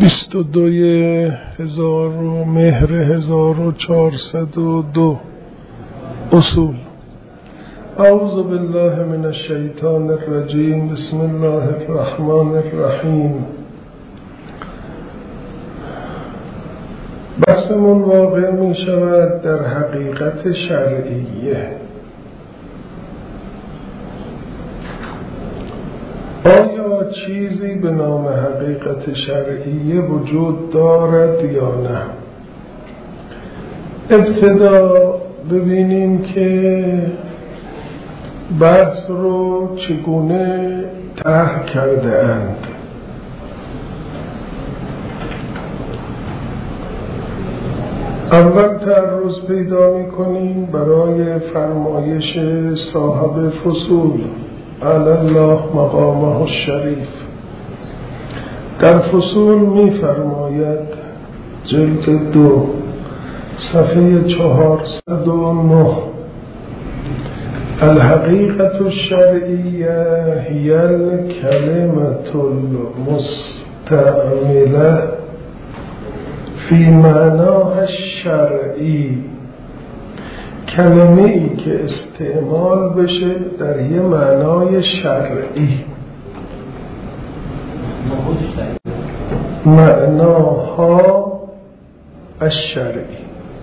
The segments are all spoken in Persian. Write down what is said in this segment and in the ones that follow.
22 مهر 1402 اصول. اعوذ بالله من الشیطان الرجیم. بسم الله الرحمن الرحیم. بحثمون واقع می شود در حقیقت شرعیه. آیا چیزی به نام حقیقت شرعیه وجود دارد یا نه؟ ابتدا ببینیم که بحث رو چگونه طرح کرده اند. اول تعرض پیدا می‌کنیم برای فرمایش صاحب فصول علی الله مقامه الشریف. در فصول می‌فرماید جلد 2 صفحه 409: الحقیقة الشرعیه هی الکلمة المستعمله فی معناها الشرعی، کلمه ای که استعمال بشه در یه معنای شرعی. معناها الشرعی،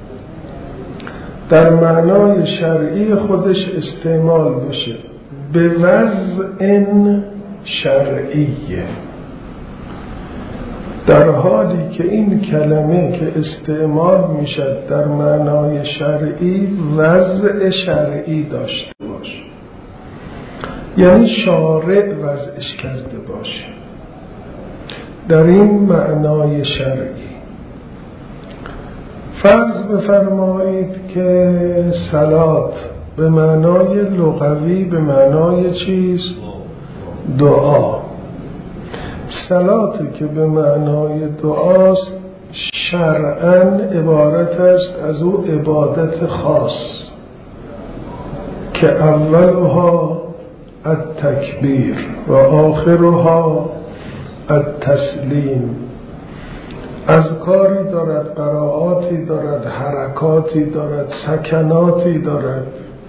در معنای شرعی خودش استعمال بشه به وضع شرعیه، در حالی که این کلمه که استعمال میشد در معنای شرعی وضع شرعی داشته باشه، یعنی شارع وضعش کرده باشه در این معنای شرعی. فرض بفرمایید که صلات به معنای لغوی به معنای چیست؟ دعا. صلاتی که به معنای دعاست شرعاً عبارت است از او عبادت خاص که اولها التکبیر و آخرها التسلیم. اذکاری دارد، قرائاتی دارد، حرکاتی دارد، سکناتی دارد.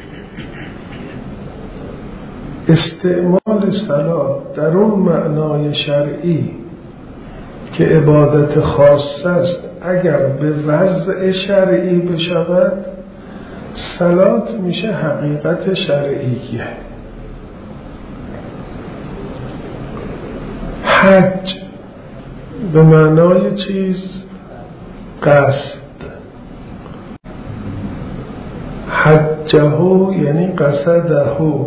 استعمال صلات در اون معنای شرعی که عبادت خاص است اگر به وضع شرعی بشود، صلات میشه حقیقت شرعیه. حج به معنای چیز؟ قصد. حجه یعنی قصده.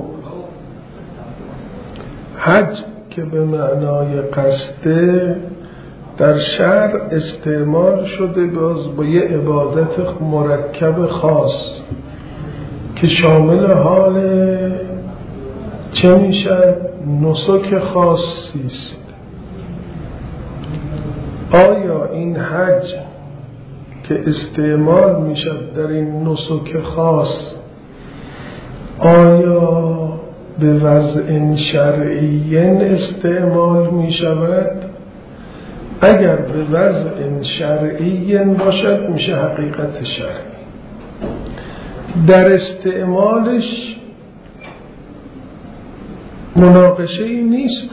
حج که به معنای قصده در شرع استعمال شده باز با یه عبادت مرکب خاص که شامل حال چه میشه؟ نسک خاصی است. آیا این حج که استعمال میشه در این نسک خاص آیا به وضع شرعی استعمال می شود؟ اگر به وضع شرعی باشد میشه حقیقت شرعی. در استعمالش مناقشه ای نیست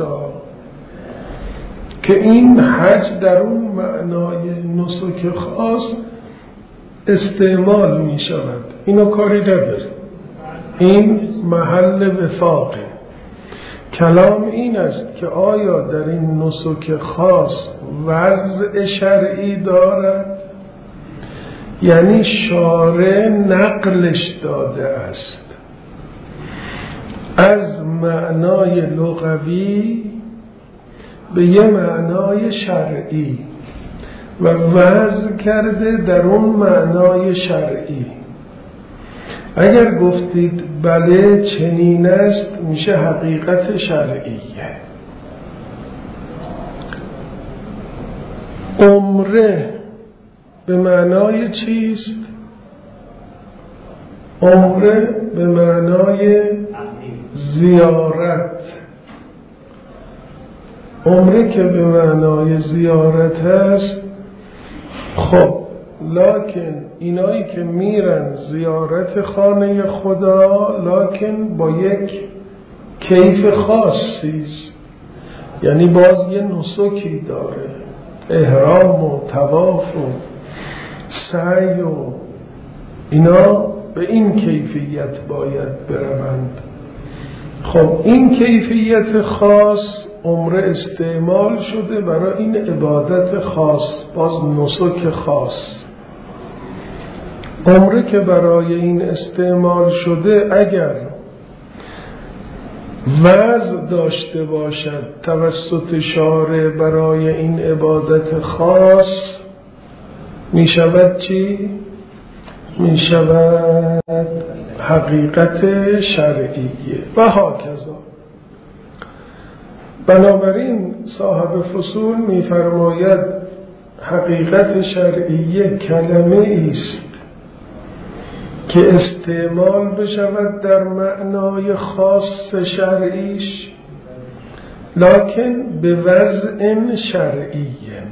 که این حج در اون معنای نسک خاص استعمال می شود. اینو کاری نداره، این محل وفاقه. کلام این است که آیا در این نسک خاص وضع شرعی دارد؟ یعنی شارع نقلش داده است از معنای لغوی به یه معنای شرعی و وضع کرده در اون معنای شرعی. اگر گفتید بله چنین است میشه حقیقت شرعیه. عمره به معنای چیست؟ عمره به معنای زیارت. عمره که به معنای زیارت هست، خب لکن اینایی که میرن زیارت خانه خدا لکن با یک کیف خاصی است، یعنی باز یه نسکی داره، احرام و طواف و سعی و اینا به این کیفیت باید بروند. خب این کیفیت خاص عمره استعمال شده برای این عبادت خاص، باز نسک خاص. عمره که برای این استعمال شده اگر وضع داشته باشد توسط شارع برای این عبادت خاص، می شود چی؟ می شود حقیقت شرعیه و هاکذا. بنابراین صاحب فصول می فرماید حقیقت شرعیه کلمه است که استعمال بشود در معنای خاص شرعیش لکن به وضع شرعی.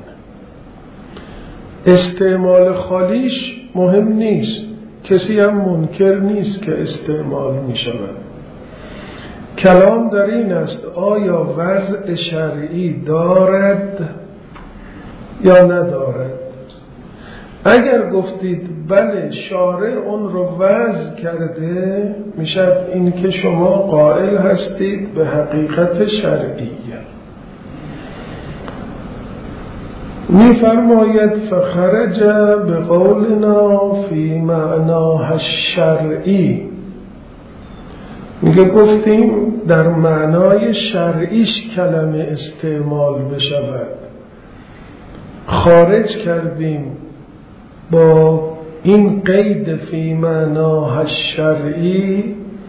استعمال خالیش مهم نیست، کسی هم منکر نیست که استعمال می شود. کلام در این است آیا وضع شرعی دارد یا ندارد. اگر گفتید بله شارع اون رو وضع کرده، میشد این که شما قائل هستید به حقیقت شرعیه. می‌فرماید فخرج بقولنا فی معناه الشرعی، میگه گفتیم در معنای شرعیش کلمه استعمال بشود، خارج کردیم با این قید فی معناه الشرعی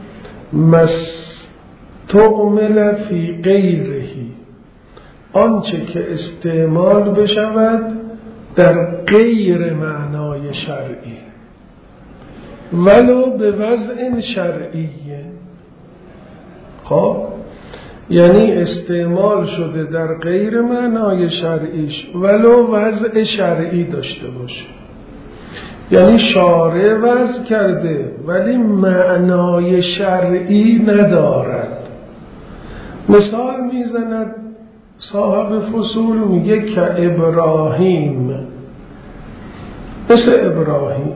مستعمل فی غیرهی، آنچه که استعمال بشود در غیر معنای شرعی ولو به وضع شرعی. خب یعنی استعمال شده در غیر معنای شرعیش ولو وضع شرعی داشته باشه، یعنی شارع وضع کرده ولی معنای شرعی ندارد. مثال میزند صاحب فصول، میگه که ابراهیم، مثل ابراهیم،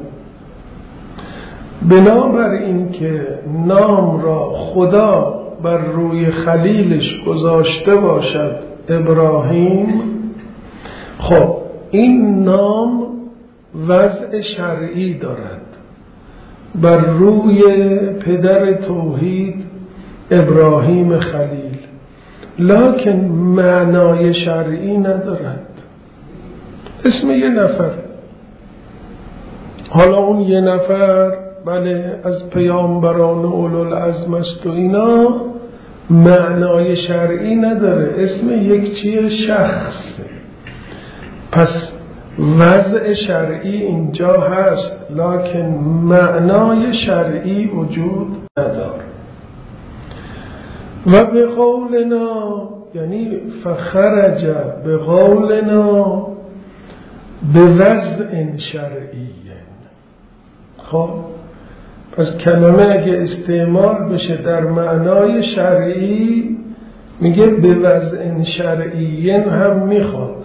بنابر این که نام را خدا بر روی خلیلش گذاشته باشد ابراهیم، خب این نام وضع شرعی دارد بر روی پدر توحید ابراهیم خلیل، لکن معنای شرعی ندارد. اسم یه نفر، حالا اون یه نفر بله از پیامبران اولوالعزم است و اینا، معنای شرعی نداره، اسم یک چیه شخص. پس وضع شرعی اینجا هست لکن معنای شرعی وجود نداره. و به قولنا یعنی فخرج به قولنا به وضع شرعی. خب پس کلمه اگه استعمال بشه در معنای شرعی، میگه به وضع شرعی هم میخواد.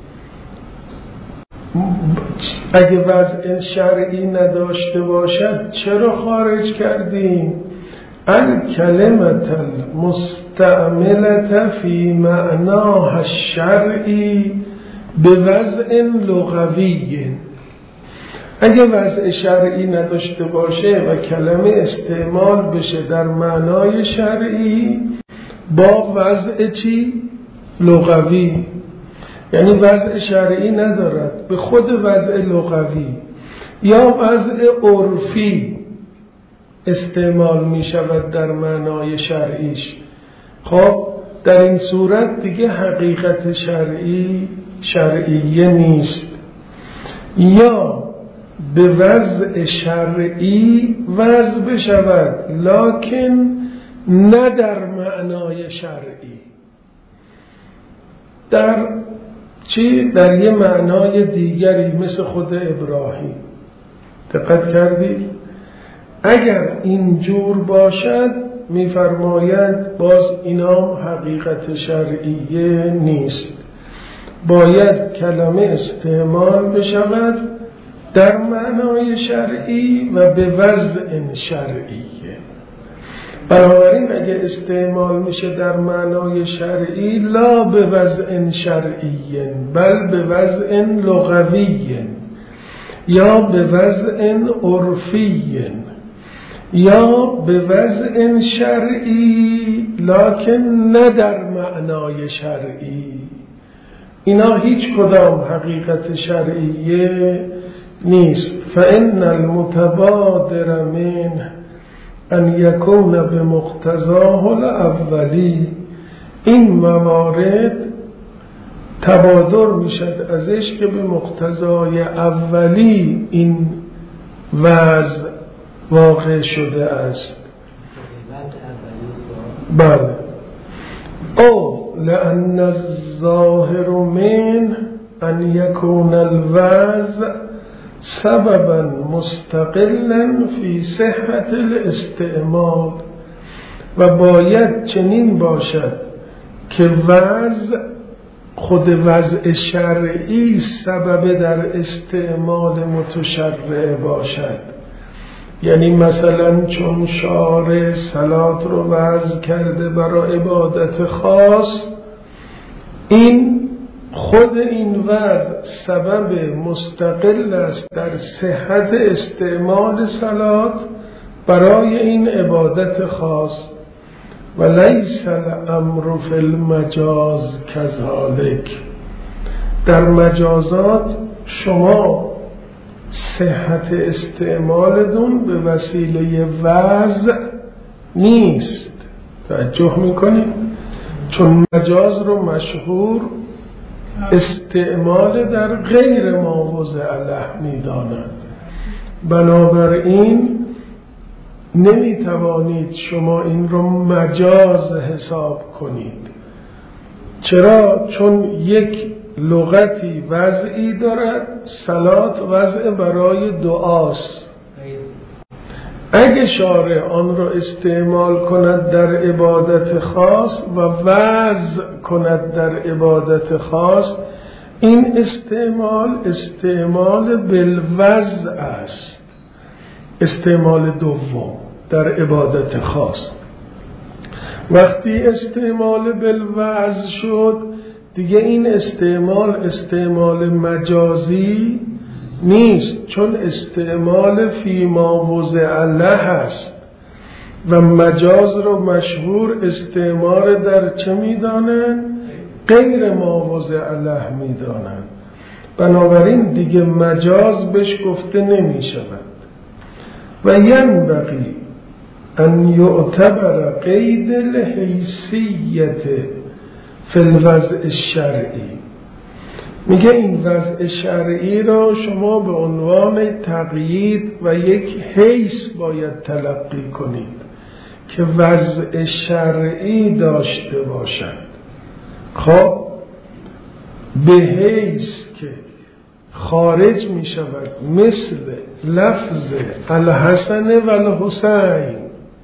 اگه وضع شرعی نداشته باشد چرا خارج کردیم؟ الکلمة المستعملة فی معناها الشرعی به وضع لغوی. اگه وضع شرعی نداشته باشه و کلمه استعمال بشه در معنای شرعی با وضع چی؟ لغوی، یعنی وضع شرعی ندارد، به خود وضع لغوی یا وضع عرفی استعمال می شود در معنای شرعیش. خب در این صورت دیگه حقیقت شرعیه نیست، یا به وضع شرعی وضع بشود لکن نه در معنای شرعی. در یه معنای دیگری مثل خود ابراهیم. دقت کردید؟ اگر اینجور باشد میفرماید باز اینام حقیقت شرعیه نیست، باید کلمه استعمال بشود در معنای شرعی و به وضع شرعیه. بنابراین اگه استعمال میشه در معنای شرعی، لا به وضع شرعی بل به وضع لغوی یا به وضع عرفی یا به وضع شرعی لکن نه در معنای شرعی. اینا هیچ کدام حقیقت شرعیه نیست. فإن المتبادر منه ان یکون بمقتضاه الاولی، این موارد تبادر میشد ازش که به مقتضای اولی این وضع واقع شده است. بله. او لأن الظاهر من ان یکون الوضع سببا مستقلا فی صحت الاستعمال، و باید چنین باشد که وضع خود وضع شرعی سبب در استعمال متشرع باشد. یعنی مثلا چون شارع صلات رو وضع کرده برای عبادت خاص، این خود این وضع سبب مستقل است در صحت استعمال صلات برای این عبادت خاص. و لیس الامر فی المجاز کذالک، در مجازات شما صحت استعمالتون به وسیله وضع نیست. توجه میکنید؟ چون مجاز رو مشهور استعمال در غیر ما وضع له میدانند، بنابراین نمیتوانید شما این رو مجاز حساب کنید. چرا؟ چون یک لغتی وضعی دارد، صلات وضع برای دعاست. اگه شارع آن را استعمال کند در عبادت خاص و وضع کند در عبادت خاص، این استعمال بالوضع است، استعمال دوم در عبادت خاص. وقتی استعمال بالوضع شد دیگه این استعمال مجازی نیست، چون استعمال فی ما وضع له است و مجاز رو مشهور استعمال در چه میدانن؟ غیر ما وضع له میدانن. بنابراین دیگه مجاز بهش گفته نمی شود. و ینبغی ان یعتبر قید الحیثیت فی الوضع الشرعی. میگه این وضع شرعی را شما به عنوان تقیید و یک حیث باید تلقی کنید که وضع شرعی داشته باشد. خب به حیث که خارج می شود مثل لفظ الحسن و الحسین.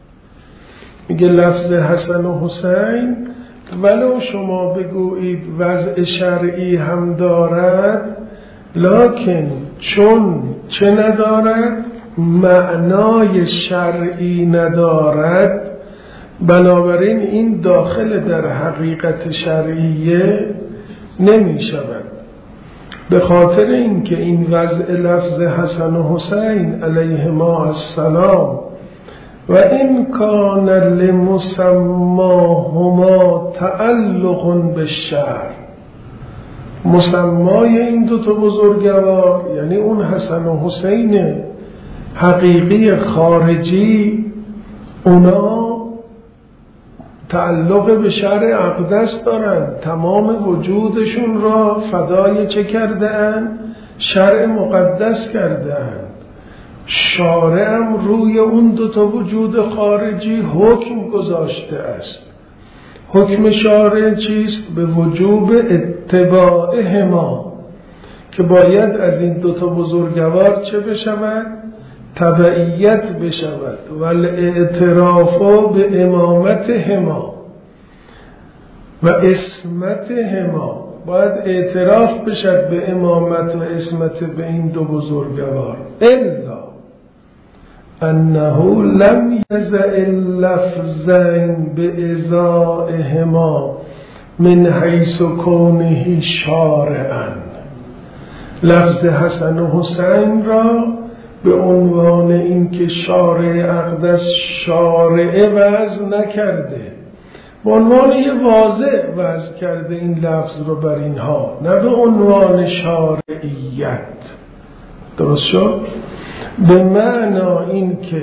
میگه لفظ حسن و حسین ولو شما بگویید وضع شرعی هم دارد، لکن چون چه ندارد؟ معنای شرعی ندارد، بنابراین این داخل در حقیقت شرعیه نمی شود. به خاطر اینکه این وضع لفظ حسن و حسین علیهما السلام و این کان لمسماهما تعلق بالشرع، مسمای این دوتا بزرگوار یعنی اون حسن و حسین حقیقی خارجی، اونا تعلق به شرع اقدس دارن، تمام وجودشون را فدای چه کرده اند؟ شرع مقدس کرده اند. شارع هم روی اون دوتا وجود خارجی حکم گذاشته است. حکم شارع چیست؟ به وجوب اتباعهما، که باید از این دوتا بزرگوار چه بشود؟ تبعیت بشود. والاعتراف به امامتهما و اسمتهما، باید اعتراف بشد به امامت و اسمت به این دو بزرگوار. الا انه لم یزع اللفظین بازائهما من حیث کونه شارعا، لفظ حسن و حسین را به عنوان اینکه شارع اقدس شارع وضع نکرده، به عنوان یه واضع وضع کرده این لفظ رو بر اینها، نه به عنوان شارعیت. درست شد؟ به معنی این که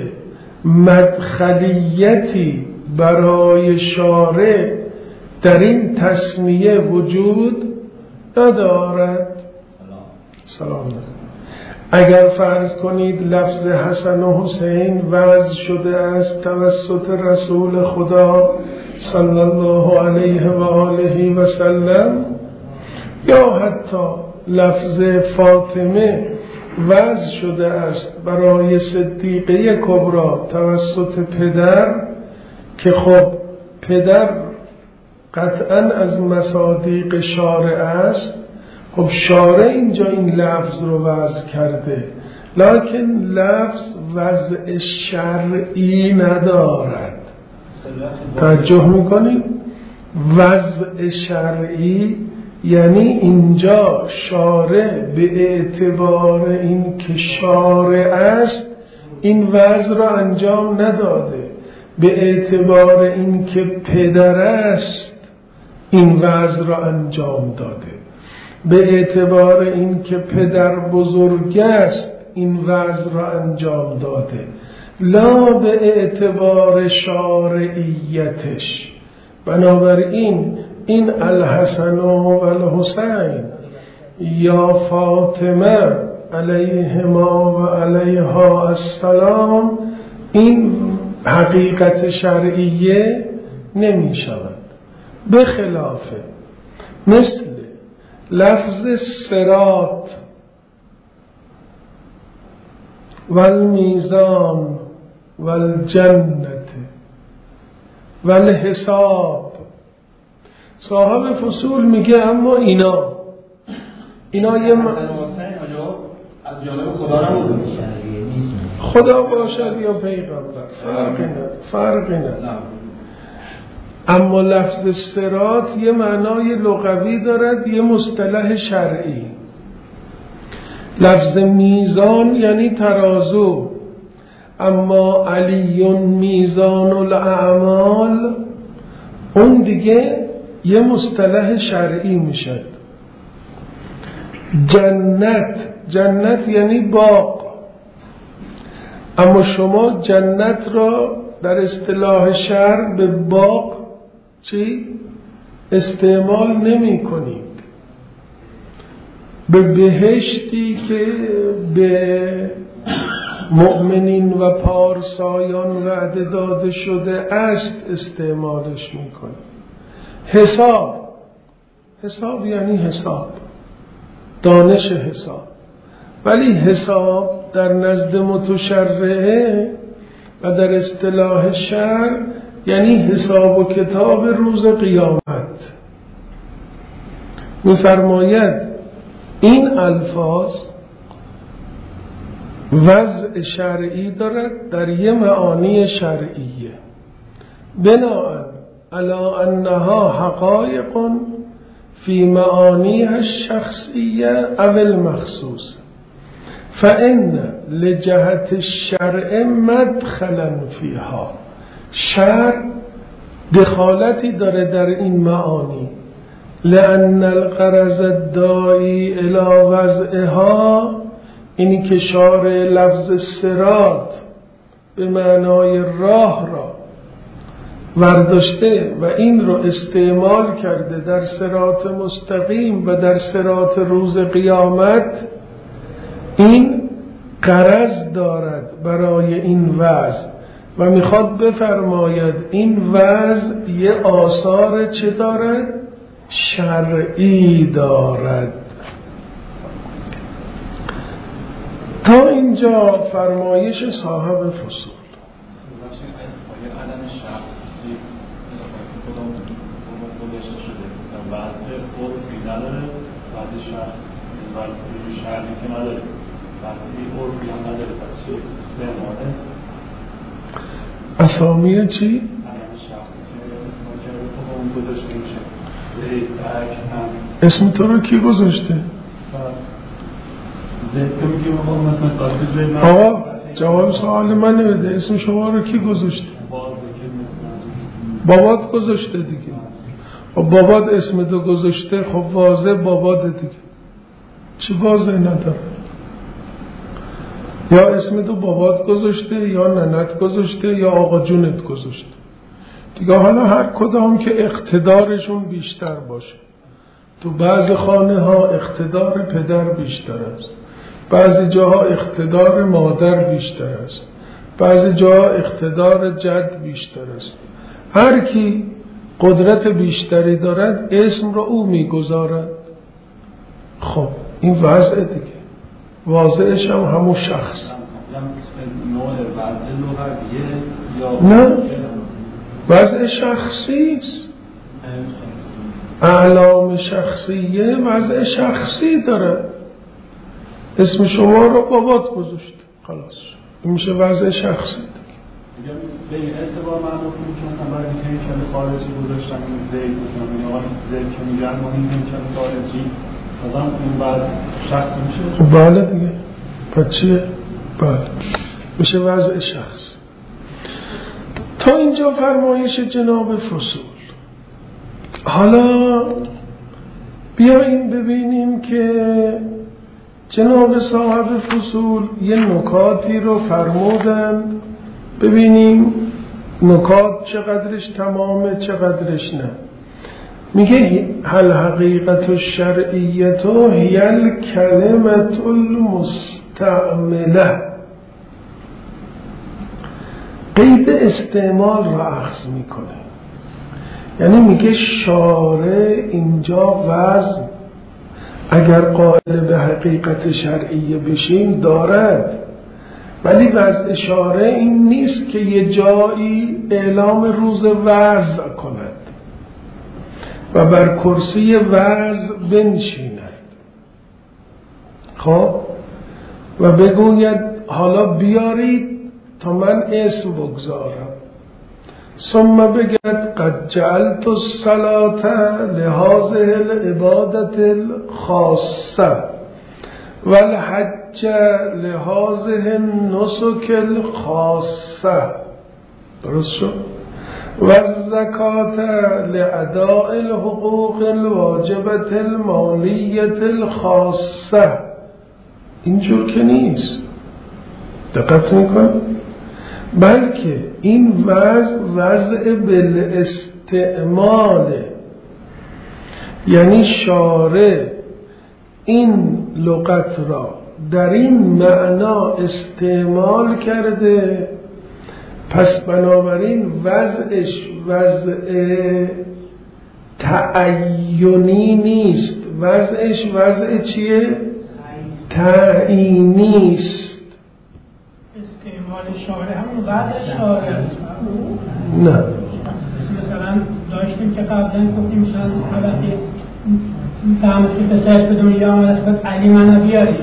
مدخلیتی برای شارع در این تسمیه وجود ندارد. سلام. اگر فرض کنید لفظ حسن و حسین وضع شده است توسط رسول خدا صلی الله علیه و آله و سلم، یا حتی لفظ فاطمه وضع شده است برای صدیقه کبرا توسط پدر، که خب پدر قطعا از مصادیق شارع است، خب شارع اینجا این لفظ رو وضع کرده، لکن لفظ وضع شرعی ندارد. توجه میکنید؟ وضع شرعی یعنی اینجا شارع به اعتبار این که شارع است این وضع را انجام نداده، به اعتبار این که پدر است این وضع را انجام داده، به اعتبار این که پدر بزرگ است این وضع را انجام داده، لا به اعتبار شارعیتش. بنابراین این الحسن و الحسین یا فاطمه علیهما و علیها السلام این حقیقت شرعیه نمی شود، به خلافه مثل لفظ صراط والمیزان والجنت والحساب. صاحب فصول میگه اما اینا یه از جانب خدا نبود، خدا باشد یا پیغمبر، فرقی نه. اما لفظ صراط یه معنای لغوی دارد، یه مصطلح شرعی. لفظ میزان یعنی ترازو، اما علی میزان الاعمال اون دیگه یه مصطلح شرعی میشد. جنت یعنی باغ، اما شما جنت را در اصطلاح شرع به باغ استعمال نمی کنید. به بهشتی که به مؤمنین و پارسایان وعده داده شده است استعمالش می کنید. حساب یعنی حساب، دانش حساب، ولی حساب در نزد متشرعه و در اصطلاح شرع یعنی حساب و کتاب روز قیامت. می‌فرماید این الفاظ وضع شرعی دارد در یه معانی شرعیه، بناءً علی انها حقایق فی معانیها الشخصیه او المخصوص، فإن لجهت الشرع مدخلا فیها. شرع دخالتی داره در این معانی، لأن الغرض الداعی الی وضعها، اینی که شارع لفظ صراط به معنای راه را ورداشته و این رو استعمال کرده در صراط مستقیم و در صراط روز قیامت، این غرض دارد برای این وضع و میخواد بفرماید این وضع یه آثار چه دارد؟ شرعی دارد. تا اینجا فرمایش صاحب فصول. اسامی چی؟ اسم تو رو کی گذاشته؟ آقا جواب سوال من نمیده. اسم شما رو کی گذاشته؟ بابات گذاشته دیگه. و بابات اسم تو گذاشته، خب واضح بابات دیگه. چی واضح نداره؟ یا اسم تو بابات گذاشته، یا ننت گذاشته، یا آقا جونت گذاشته دیگه. حالا هر کدام که اقتدارشون بیشتر باشه. تو بعض خانه ها اقتدار پدر بیشتر است، بعضی جاها اقتدار مادر بیشتر است، بعضی جاها اقتدار جد بیشتر است. هر کی قدرت بیشتری دارد اسم رو او میگذارد. خب این وضع دیگه، واضحش هم همون شخص. نه، وضع شخصی است. اعلام شخصیه وضع شخصی داره. اسم شما رو بابات گذاشته، خلاص این میشه وضع شخصی دیگه. به این اعتبار من بکنم که مثلا باید که این کل خارجی گذاشتم، این زید بکنم، یا زید که میگن ما این کل خارجی مثلا اون بعد شخص میشه. بله دیگه. پس چیه؟ بله میشه وضع شخص. تا اینجا فرمایش جناب فصول. حالا بیاییم ببینیم که جناب صاحب فصول یه نکاتی رو فرمودند، ببینیم نکات چقدرش تمامه چقدرش نه. میگه هل حقیقت الشرعیت هی الکلمة المستعمله. قید استعمال را اخذ میکنه، یعنی میگه شارع اینجا وضع اگر قائل به حقیقت شرعیه بشیم دارد، ولی وضع شارع این نیست که یه جایی اعلام روز وضع کند و بر کرسی وضع بنشیند خب و بگوید حالا بیارید تا من اسم بگذارم، ثم بگد قد جعلت الصلاة لهذه العبادة الخاصة والحج لهذه النسك الخاصة، درست شد؟ والزکات لأداء الحقوق الواجبة المالیة الخاصة. اینجور که نیست، دقت میکن، بلکه این وضع بالاستعماله، یعنی شارع این لغت را در این معنا استعمال کرده، پس بنابراین وضعش وضع تعینی نیست، وضعش وضع چیه؟ تعیینی است. استعمال شارع همون وضع شارع است. نه مثلا داشتیم که قبلا گفتیم مثلا وقتی فهمت که پسرش به دنیا آمد خود علی منو بیارید.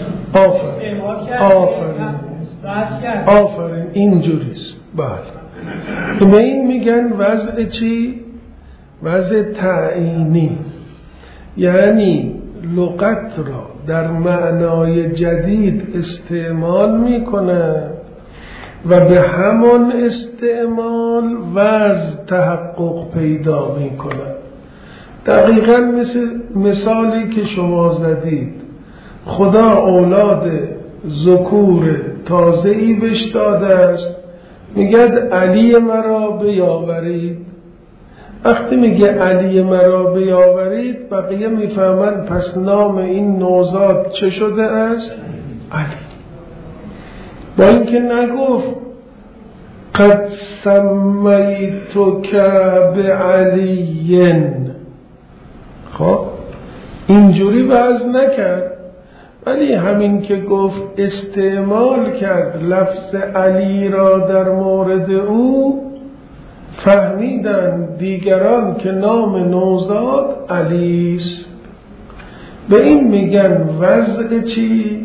آفرین اینجوریست. بله به این میگن وضع چی؟ وضع تعیینی، یعنی لغت را در معنای جدید استعمال میکنه و به همان استعمال وضع تحقق پیدا میکنه. دقیقاً مثل مثالی که شما زدید، خدا اولاد ذکور تازه‌ای بهش داده است، میگه علی مرا بیاورید. وقتی میگه علی مرا بیاورید بقیه میفهمن پس نام این نوزاد چه شده است؟ علی. با اینکه نگفت قد سمیتک بعلی. خب اینجوری وضع نکرد، ولی همین که گفت استعمال کرد لفظ علی را در مورد او، فهمیدن دیگران که نام نوزاد علی است. به این میگن وضع چی؟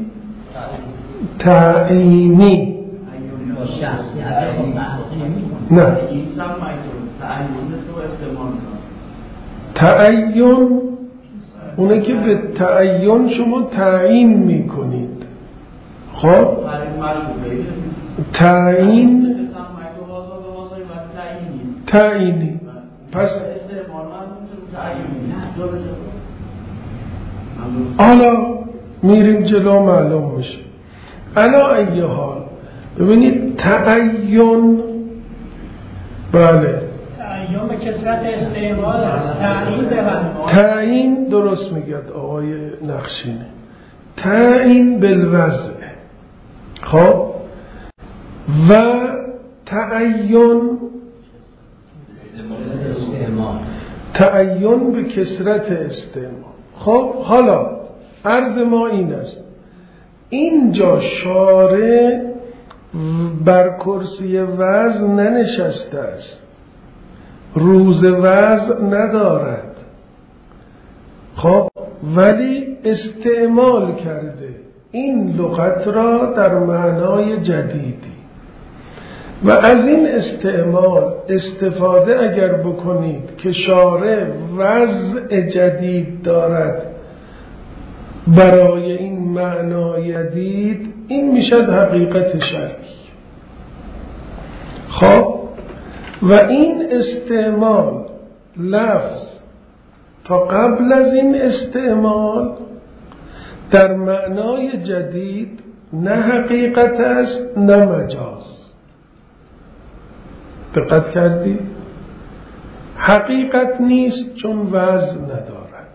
تعیینی. نه، تعین اونه که به تعین شما تعیین میکنید. خب تعیین تعیینی، پس حالا میریم جلو معلوم میشه. علا ای حال ببینید تعین، بله تعین به کثرت استعمال است. تعیین درست میگد آقای نقشینی، تعیین بالوضع. خب و تعین تعین به کثرت استعمال. خب حالا عرض ما این است، اینجا شارع بر کرسی وضع ننشسته است، روز وضع ندارد. خب ولی استعمال کرده این لغت را در معنای جدیدی، و از این استعمال استفاده اگر بکنید که شارع وضع جدید دارد برای این معنای جدید، این میشد حقیقت شرعی. خب و این استعمال لفظ تا قبل از این استعمال در معنای جدید نه حقیقت است نه مجاز. دقت کردی؟ حقیقت نیست چون وضع ندارد،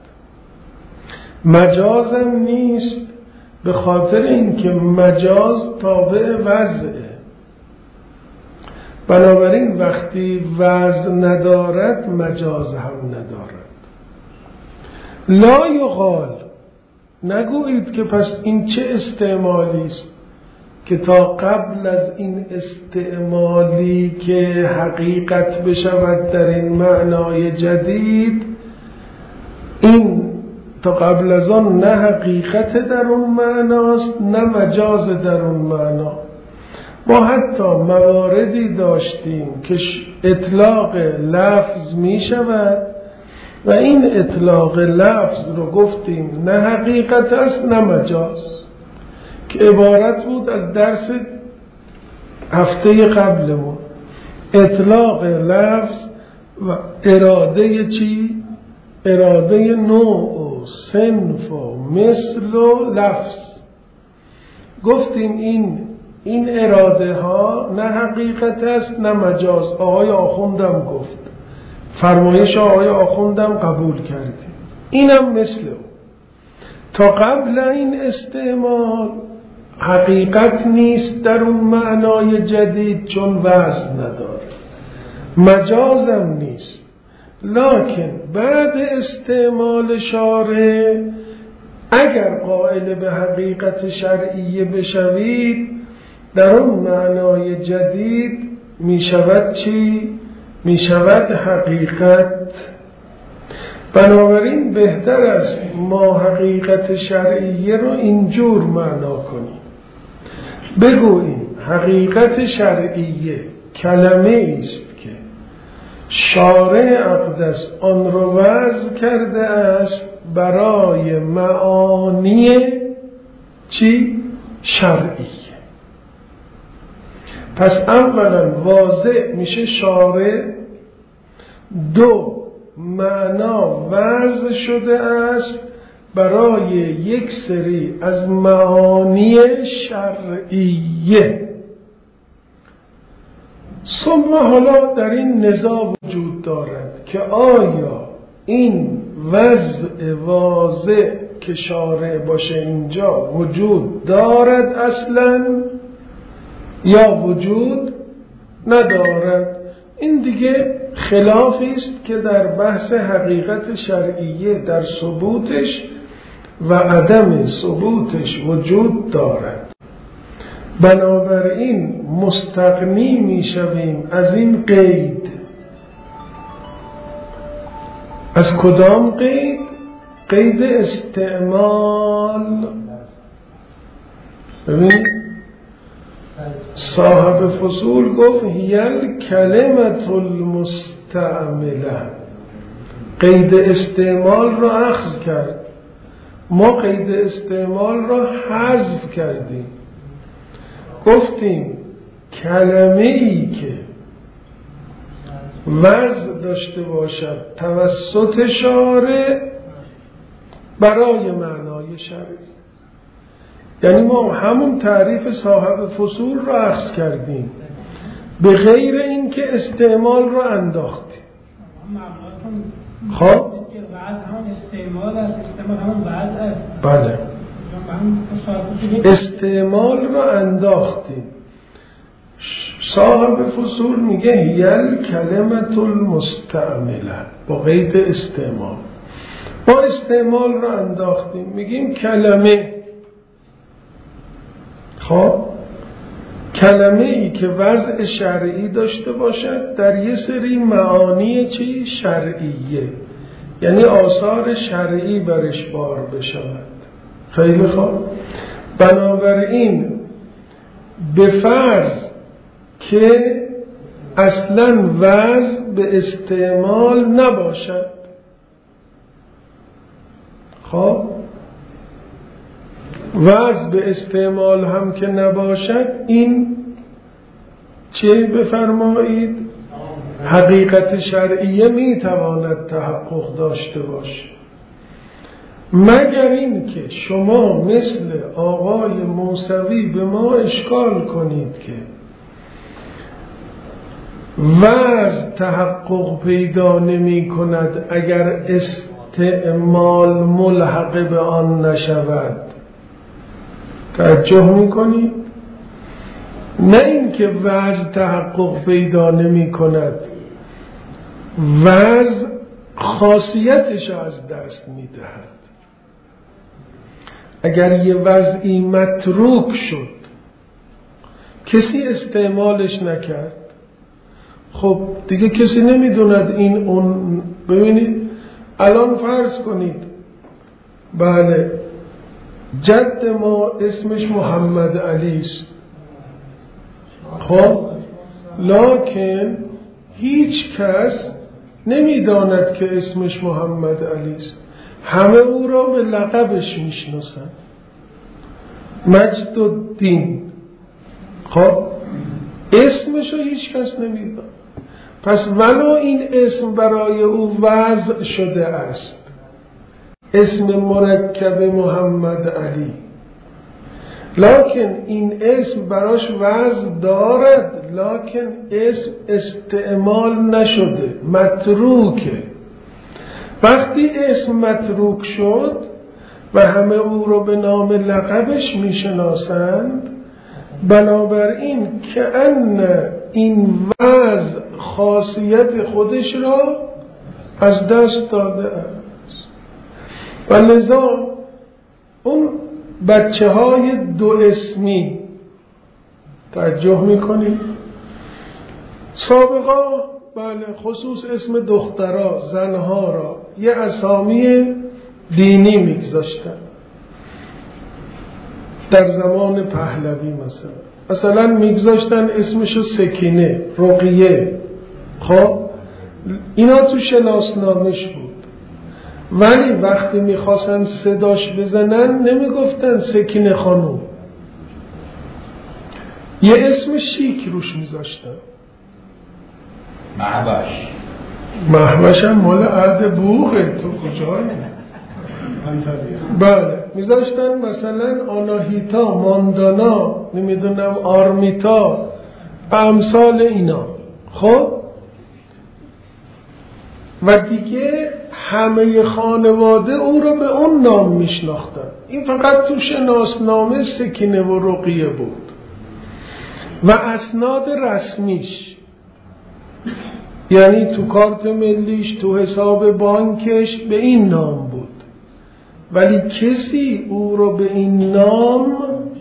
مجازم نیست به خاطر اینکه مجاز تابع وضعه. بنابراین وقتی وضع ندارد مجاز هم ندارد. لا یقال، نگویید که پس این چه استعمالی است که تا قبل از این استعمالی که حقیقت بشود در این معنای جدید، این تا قبل از آن نه حقیقت در اون معناست نه مجاز در اون معنا. ما حتی مواردی داشتیم که اطلاق لفظ می شود و این اطلاق لفظ رو گفتیم نه حقیقت است نه مجاز، که عبارت بود از درس هفته قبلمون. اطلاق لفظ و اراده چی؟ اراده نوع و صنف و مثل و لفظ. گفتیم این اراده ها نه حقیقت است نه مجاز. آقای آخوندم گفت، فرمایش آقای آخوندم قبول کردیم، اینم مثل او. تا قبل این استعمال حقیقت نیست در اون معنای جدید چون وزن نداره، مجازم نیست. لکن بعد استعمال شارع اگر قائل به حقیقت شرعیه بشوید، در اون معنای جدید می شود چی؟ می شود حقیقت. بنابراین بهتر است ما حقیقت شرعیه رو اینجور معنا کنیم، بگوییم حقیقت شرعیه کلمه است که شارع اقدس آن رو وضع کرده است برای معانی چی؟ شرعی. پس اولا واضح میشه شارع دو معنا وضع شده است برای یک سری از معانی شرعیه. ثم حالا در این نزاع وجود دارد که آیا این وضع واضح که شارع باشه اینجا وجود دارد اصلا یا وجود ندارد. این دیگه خلافی است که در بحث حقیقت شرعیه در ثبوتش و عدم ثبوتش وجود دارد. بنابراین مستغنی می شویم از این قید. از کدام قید؟ قید استعمال. ببین صاحب فصول گفت هیل کلمت المستعمله، قید استعمال را اخذ کرد. ما قید استعمال را حذف کردیم، گفتیم کلمه ای که وضع داشته باشد توسط شارع برای معنای شرعی. یعنی ما همون تعریف صاحب فصول را اخذ کردیم به غیر اینکه استعمال را انداختیم. خب وضع همون استعمال است، استعمال همون وضع است. بله، استعمال را انداختیم. صاحب فصول میگه هیل کلمت المستعمله با قید استعمال. ما استعمال را انداختیم، میگیم کلمه. خب کلمه ای که وضع شرعی داشته باشد در یه سری معانی چی؟ شرعیه، یعنی آثار شرعی برش بار بشود. خیلی خوب. بنابراین به فرض که اصلا وضع به استعمال نباشد، خب وضع به استعمال هم که نباشد، این چه بفرمایید؟ حقیقت شرعیه میتواند تحقق داشته باشه، مگر این که شما مثل آقای موسوی به ما اشکال کنید که وضع تحقق پیدا نمی کند اگر استعمال ملحق به آن نشود. توجه می کنید؟ نه اینکه وضع تحقق پیدا نمی کند، وضع خاصیتش از دست می دهد. اگر یه وضعی متروک شد، کسی استعمالش نکرد، خب دیگه کسی نمیدوند این اون. ببینید الان فرض کنید بله جد ما اسمش محمد علی است، خب لکن هیچ کس نمیداند که اسمش محمد علی است، همه او را به لقبش میشناسن، مجد الدین. خب اسمش رو هیچ کس نمیداند، پس ولو این اسم برای او وضع شده است، اسم مرکب محمد علی، لکن این اسم براش وضع دارد، لکن اسم استعمال نشده، متروکه. وقتی اسم متروک شد و همه او رو به نام لقبش میشناسند، بنابراین که ان این وضع خاصیت خودش را از دست داده است. و لذا اون بچه های دو اسمی، توجه میکنید سابقا بله خصوص اسم دخترها زنها را یه اسامی دینی میگذاشتن. در زمان پهلوی مثلا میگذاشتن اسمشو سکینه، رقیه. خب اینا تو شناسنامش بود، ولی وقتی میخواستن صداش بزنن نمیگفتن سکینه خانوم، یه اسم شیک روش میذاشتن. محوش هم مال عهد بوغه، تو کجایی؟ بله میذاشتن مثلا آناهیتا، ماندانا، نمیدونم آرمیتا، امثال اینا. خب و دیگه همه خانواده او رو به اون نام میشناختن. این فقط تو شناسنامه سکینه و رقیه بود. و اسناد رسمیش، یعنی تو کارت ملیش، تو حساب بانکش به این نام بود، ولی کسی او رو به این نام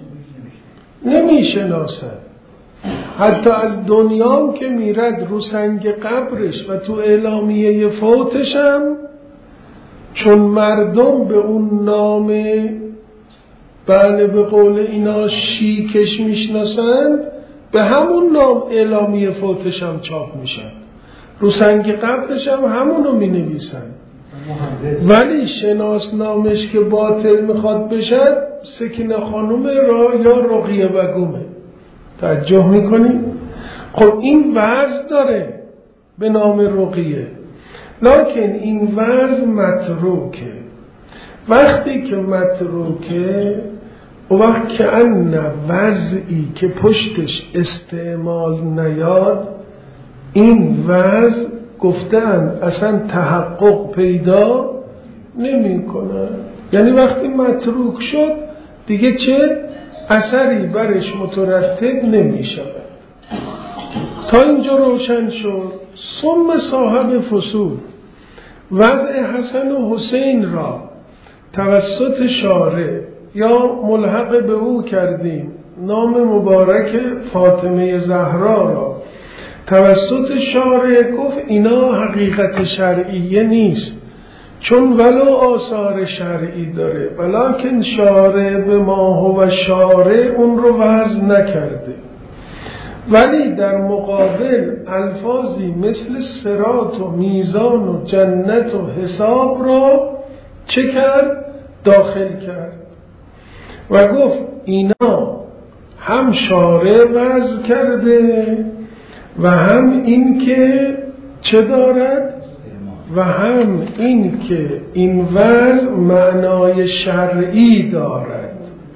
نمیشناسد. حتی از دنیام که میرد رو سنگ قبرش و تو اعلامیه فوتش هم، چون مردم به اون نام بله به قول اینا شیکش میشناسند، به همون نام اعلامیه فوتش هم چاپ میشن، رو سنگ قبرش هم همونو می نویسن. ولی شناسنامش که باطل میخواد بشد سکینه خانوم را یا رقیه بگومه. توجه میکنی؟ خب این وضع داره به نام رقیه، لکن این وضع متروکه. وقتی که متروکه و وقت که ان وضعی که پشتش استعمال نیاد، این وضع گفتن اصلا تحقق پیدا نمی کنه. یعنی وقتی متروک شد دیگه چه اثری برش مترتب نمی شود. تا اینجا روشن شد. ثم صاحب فصول وضع حسن و حسین را توسط شارع یا ملحق به او کردیم، نام مبارک فاطمه زهرا را توسط شارع گفت اینا حقیقت شرعیه نیست، چون ولو آثار شرعی داره، ولکن شارع به ما هو شارع اون رو وضع نکرده. ولی در مقابل الفاظی مثل صراط و میزان و جنت و حساب را چه کرد؟ داخل کرد و گفت اینا هم شارع وضع کرده و هم این که چه دارد و هم این که این وضع معنای شرعی دارد.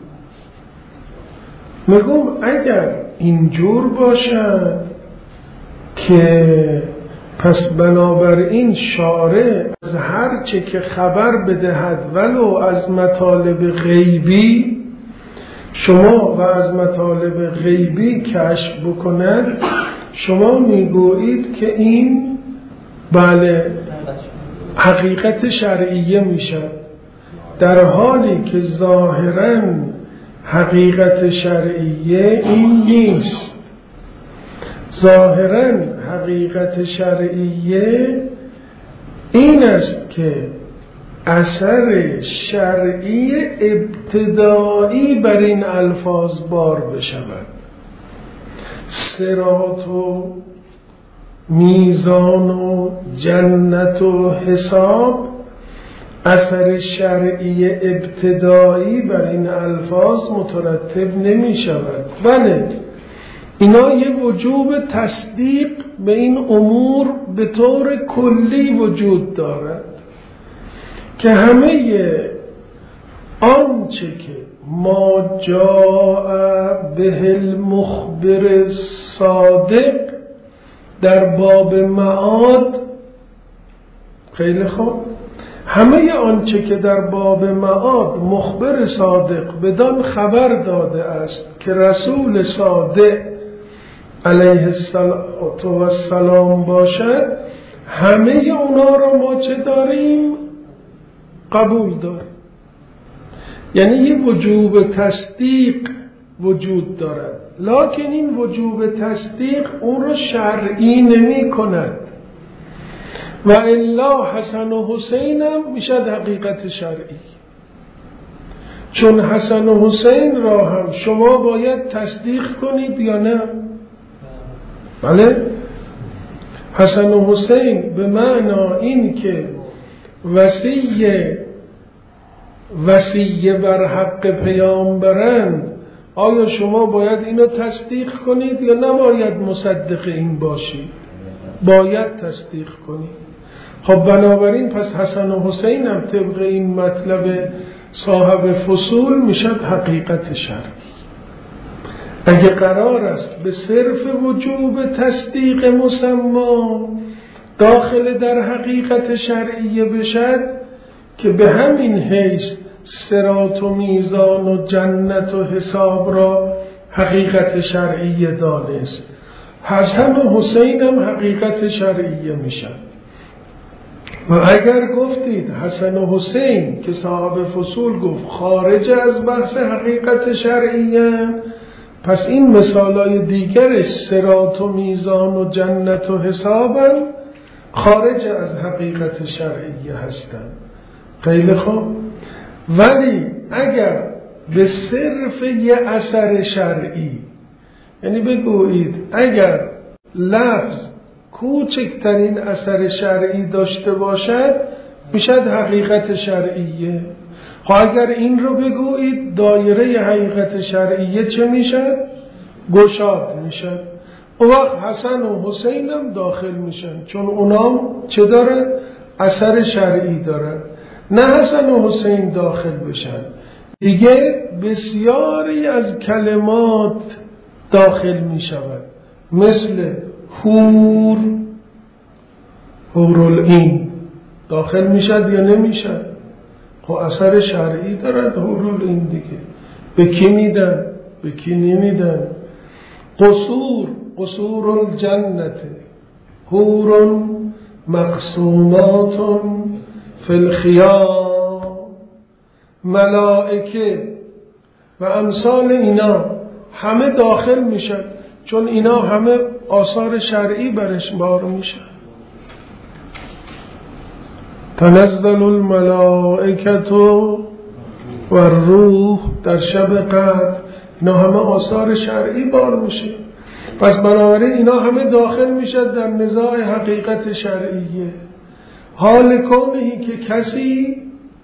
میگم اگر اینجور باشد که پس بنابراین شارع از هر چه که خبر بدهد ولو از مطالب غیبی، شما و از مطالب غیبی کشف بکند، شما میگویید که این بله حقیقت شرعیه میشد، در حالی که ظاهراً حقیقت شرعیه این نیست. ظاهراً حقیقت شرعیه این است که اثر شرعی ابتدایی بر این الفاظ بار بشود. صراط و میزان و جنت و حساب اثر شرعی ابتدایی بر این الفاظ مترتب نمی شود. بله اینا یه وجوب تصدیق به این امور به طور کلی وجود دارد که همه آنچه که ما جاء به المخبر صادق در باب معاد، خیلی خوب، همه آنچه که در باب معاد مخبر صادق بدان خبر داده است که رسول صادق علیه السلام باشد، همه اونا رو ما چه داریم؟ قبول داریم. یعنی یه وجوب تصدیق وجود دارد، لکن این وجوب تصدیق اون رو شرعی نمی کند و الا حسن و حسین هم میشد حقیقت شرعی، چون حسن و حسین را هم شما باید تصدیق کنید یا نه؟ بله حسن و حسین به معنی این که وصیه بر حق پیامبرند، آیا شما باید اینو تصدیق کنید یا نباید مصدق این باشید؟ باید تصدیق کنید. خب بنابراین پس حسن و حسین هم طبق این مطلب صاحب فصول میشد حقیقت شرعی. اگه قرار است به صرف وجوب تصدیق مسما داخل در حقیقت شرعیه بشد که به همین حیث صراط و میزان و جنت و حساب را حقیقت شرعی دانست، حسن و حسین هم حقیقت شرعی میشن. و اگر گفتید حسن و حسین که صاحب فصول گفت خارج از بحث حقیقت شرعیه، پس این مثالای دیگرش صراط و میزان و جنت و حسابن خارج از حقیقت شرعیه هستن. خیلی خوب. ولی اگر به صرف یه اثر شرعی، یعنی بگویید اگر لفظ کوچکترین اثر شرعی داشته باشد میشد حقیقت شرعیه. اگر این رو بگویید دایره حقیقت شرعیه چه میشد؟ گشاد میشد. اون وقت حسن و حسین هم داخل میشن، چون اونام چه داره؟ اثر شرعی داره. نه حسن و حسین داخل بشن، دیگه بسیاری از کلمات داخل میشود، مثل حورالعین داخل میشد یا نمیشد؟ خب اثر شرعی دارد حورالعین دیگه. به کی میدن؟ به کی نمیدن؟ قصور الجنت حور مقسومات فی الخیام، ملائکه و امثال اینا همه داخل میشن، چون اینا همه آثار شرعی برش بار میشن. تنزل الملائکة و الروح در شب قدر، اینا همه آثار شرعی بار میشه. پس بنابراین اینا همه داخل میشن در نزاع حقیقت شرعیه. حال کونهی که کسی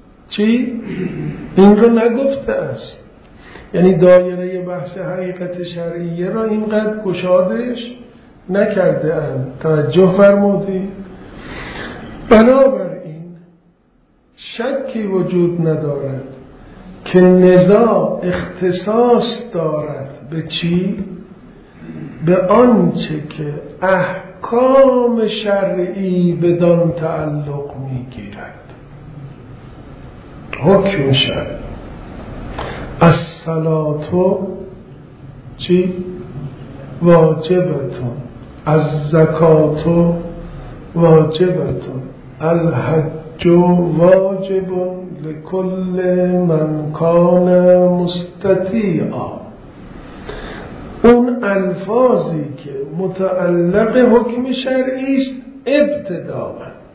این رو نگفته است، یعنی دایره بحث حقیقت شرعیه را اینقدر گشادش نکرده اند. توجه فرمودید؟ بنابراین شکی وجود ندارد که نزاع اختصاص دارد به چی؟ به آنچه که احکام شرعی بدان تعلق میگیرد. حکم شرعی، الصلاة چی؟ واجبتون، الزکاة واجبتون، الحج واجب لكل من کان مستطیعا. اون الفاظی که متعلق حکم شرعی است ابتداء،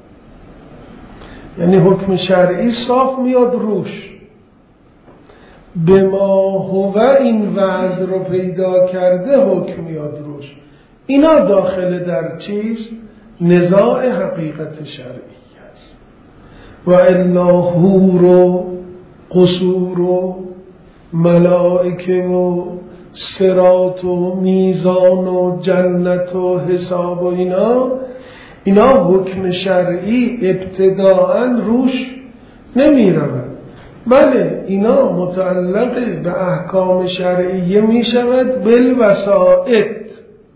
یعنی حکم شرعی صاف میاد روش، به ما هو این وضع رو پیدا کرده حکم میاد روش. اینا داخل در چیست؟ نزاع حقیقت شرعی است. و الا حور و قصور و ملائکه و صراط و میزان و جنت و حساب و اینا حکم شرعی ابتداءً روش نمی رود. بله اینا متعلق به احکام شرعیه می شود بالوسائط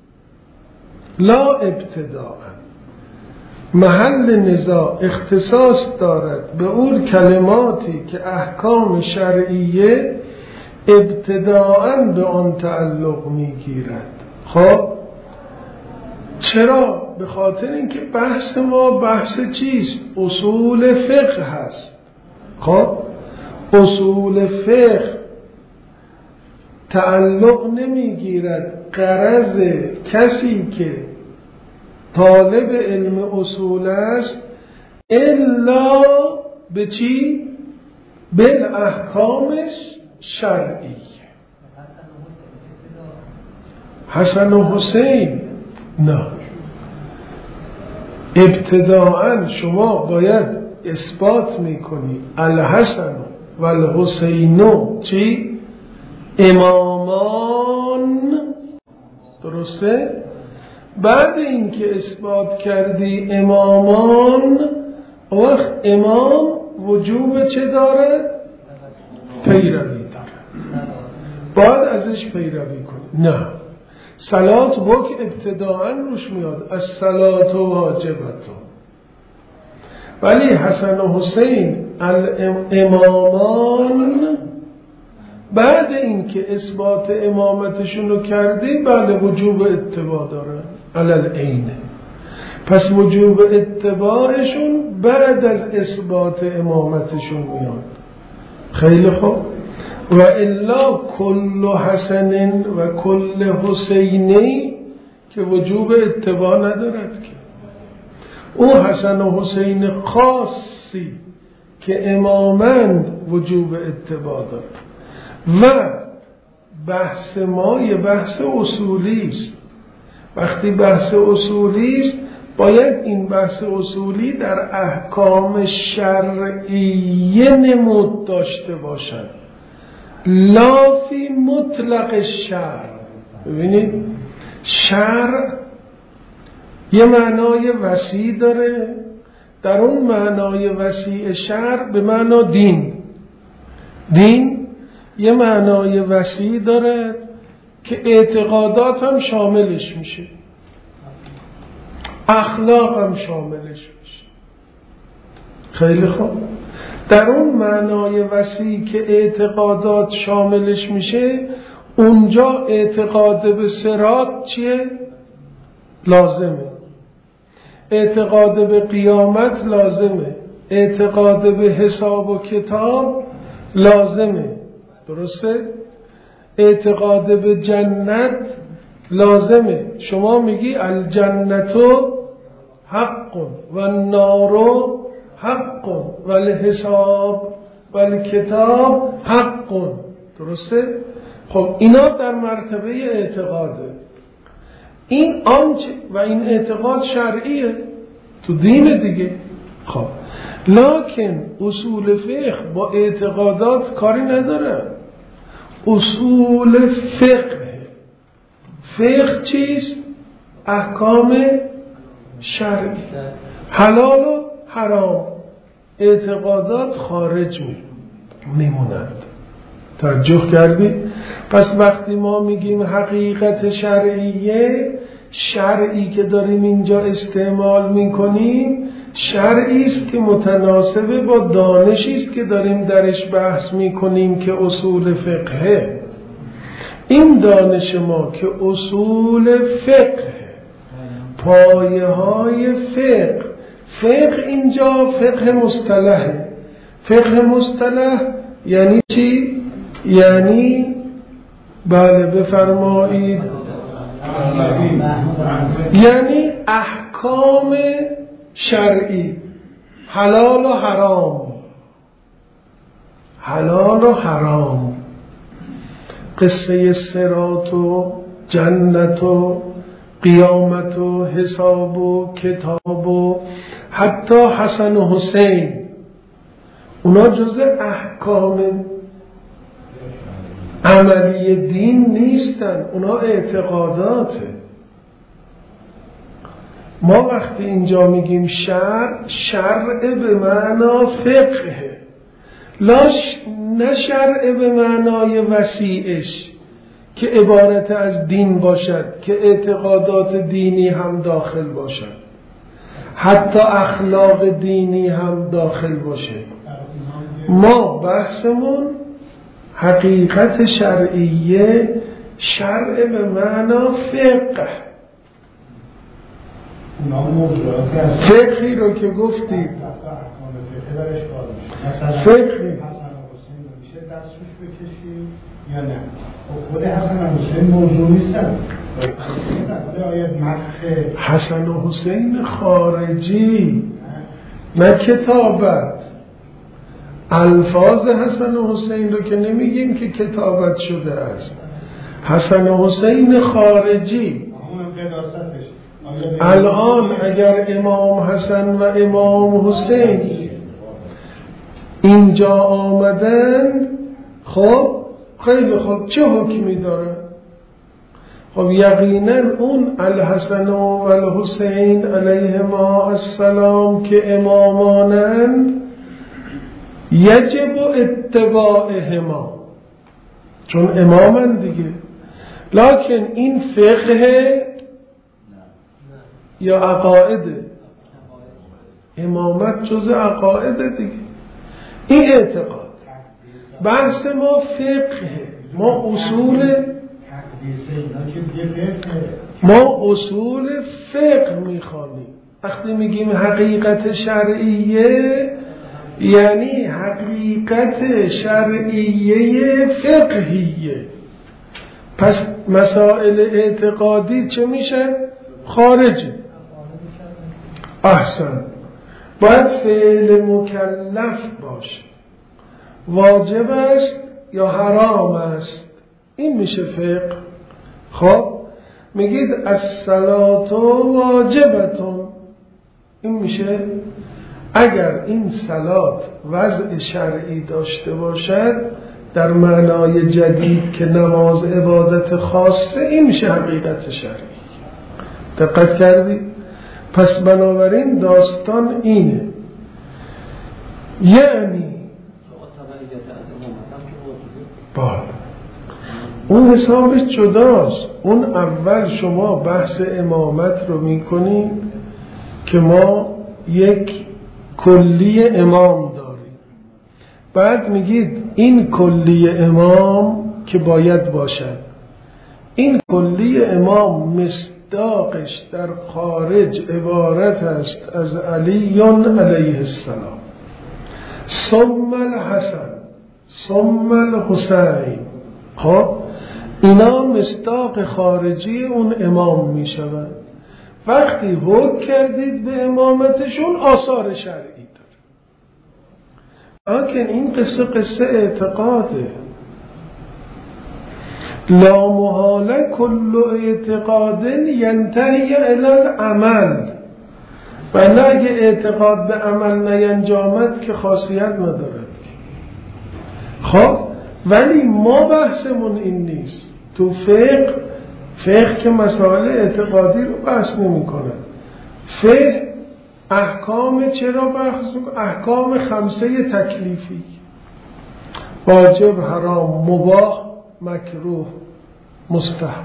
لا ابتداءً. محل نزاع اختصاص دارد به اون کلماتی که احکام شرعیه ابتداءً به آن تعلق میگیرد. خب چرا؟ به خاطر اینکه بحث ما بحث چیست؟ اصول فقه هست. خب اصول فقه تعلق نمیگیرد غرض کسی که طالب علم اصول است الا به چی؟ بالاحکامش شرعی. حسن و حسین نه، ابتداءً شما باید اثبات میکنی الحسن و الحسین چی؟ امامان، درسته؟ بعد این که اثبات کردی امامان، وقت امام وجوب چه دارد؟ پیروی دارد، باید ازش پیروی کنی. نه، صلات بک ابتداءً روش میاد الصلاة واجبتون، ولی حسن و حسین الامامان بعد این که اثبات امامتشون رو کردی بله وجوب اتباع دارن علل عینه. پس وجوب اتباعشون بعد از اثبات امامتشون میاد. خیلی خوب. و الا کل حسن و کل حسینی که وجوب اتباع ندارد که او حسن و حسین خاصی که امامند وجوب اتباع دارد. و بحث ما یه بحث اصولی است. وقتی بحث اصولی است باید این بحث اصولی در احکام شرعیه نمود داشته باشد، لا فی مطلق شرع. ببینید شرع یه معنای وسیع داره، در اون معنای وسیع شرع به معنا دین. دین یه معنای وسیع داره که اعتقادات هم شاملش میشه، اخلاق هم شاملش میشه. خیلی خوب. در اون معنای وسیع که اعتقادات شاملش میشه اونجا اعتقاد به صراط چیه؟ لازمه. اعتقاد به قیامت لازمه. اعتقاد به حساب و کتاب لازمه. درسته؟ اعتقاد به جنت لازمه. شما میگی الجنتو حق و النار حق و الحساب و الکتاب حق. درسته؟ خب اینا در مرتبه اعتقاده. این آنچه و این اعتقاد شرعیه تو دین دیگه. خب لکن اصول فقه با اعتقادات کاری نداره. اصول فقه چیست؟ احکام شرعی، حلال و حرام. اعتقادات خارج میمونند. توجه کردی؟ پس وقتی ما میگیم حقیقت شرعیه، شرعی که داریم اینجا استعمال میکنیم شرعی است که متناسب با دانشی است که داریم درش بحث میکنیم که اصول فقهه. این دانش ما که اصول فقه، پایه های فقه اینجا فقه مصطلحه. فقه مصطلح یعنی چی؟ یعنی بله بفرمایید، یعنی احکام شرعی، حلال و حرام، حلال و حرام، قصه صراط و جنت و قیامت و حساب و کتاب و حتی حسن و حسین، اونا جز احکام عملی دین نیستن، اونا اعتقاداته. ما وقتی اینجا میگیم شرع به معنا فقه، نه شرع به معنای وسیعش که عبارت از دین باشد که اعتقادات دینی هم داخل باشد، حتی اخلاق دینی هم داخل باشه. ما بحثمون حقیقت شرعیه، شرع به معنا فقه. فقهی رو که گفتید فقهی دستش بکشی یا نه؟ خود حسن و حسین موضوع نیستن. حسن و حسین خارجی نه کتابت. الفاظ حسن و حسین رو که نمیگیم که کتابت شده است. حسن و حسین خارجی. الان اگر امام حسن و امام حسین اینجا آمدن، خب خیلی خوب، چه حکمی داره؟ خب یقینا اون الحسن و الحسین علیهما السلام که امامانند یجب اتباعهما، چون امامند دیگه. لکن این فقه یا عقائده، امامت جز عقائده دیگه. این اعتقاد بحث ما فقه، ما اصول فقه میخوانیم. وقتی میگیم حقیقت شرعیه یعنی حقیقت شرعیه فقهیه. پس مسائل اعتقادی چه میشه؟ خارجه. احسن. باید فعل مکلف باشه، واجب است یا حرام است، این میشه فقه. خب میگید الصلاة واجبتون، این میشه اگر این صلات وضع شرعی داشته باشد در معنای جدید که نماز عبادت خاصه، این میشه حقیقت شرعی. دقت کردی؟ پس بنابراین داستان اینه، یعنی اون حسابش جداست. اون اول شما بحث امامت رو میکنید که ما یک کلی امام داریم، بعد میگید این کلی امام که باید باشد، این کلی امام مصداقش در خارج عبارت است از علی علیه السلام، ثم الحسن ثم الحسین. خب اینا مصداق خارجی اون امام می شود. وقتی حکم کردید به امامتشون آثار شرعی داره. لیکن این قصه اعتقاده. لا محاله کل اعتقاد ینتهی الی العمل، و نه اگه اعتقاد به عمل نینجامد که خاصیت ندارد. خب ولی ما بحثمون این نیست. تو فقه که مسائل اعتقادی رو بحث نمی کنه. فقه احکام چرا بحث میکنه؟ احکام خمسه تکلیفی، واجب، حرام، مباح، مکروه، مستحب.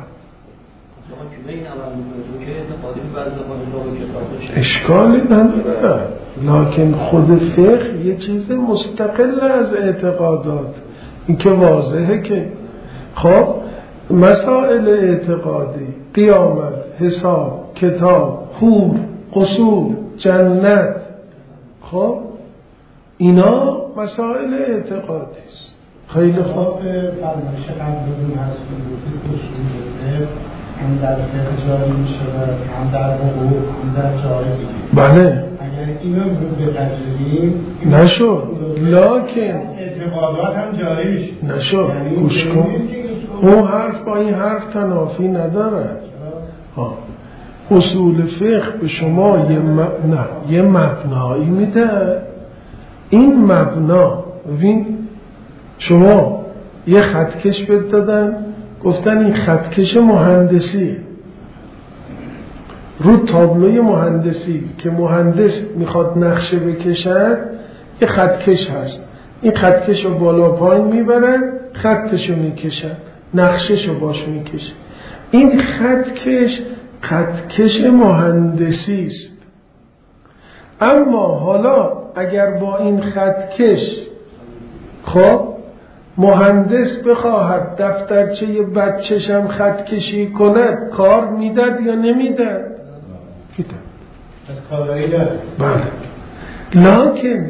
اشکالی نداره، لکن خود فقه یه چیز مستقل از اعتقادات، این که واضحه که خب مسائل اعتقادی، قیامت، حساب، کتاب، حور، قصور، جنت، خب اینا مسائل اعتقادی است. خیلی خوب. فرمایش قبلی هست که هم در فقه جاری می شود، هم در حقوق، هم در جای دیگه. بله. اگر اینو بپذیریم نشد، لکن اعتقادات هم جاری میشه. نشد. گوش کن، اون حرف با این حرف تنافی نداره. اصول فقه به شما یه مبنایی میده. این مبنا، ببین شما یه خطکش بهت دادن، گفتن این خطکش مهندسی رو تابلوی مهندسی که مهندس میخواد نقشه بکشد، یه خطکش هست. این خطکش رو بالا پایین میبرن، خطش رو میکشن، نقشش رو باش میکشن. این خطکش مهندسی است. اما حالا اگر با این خطکش خب مهندس بخواهد دفترچه بچه‌شم خط کشی کند، کار میداد یا نمیداد؟ میداد. از کارایی داره. بله. لکن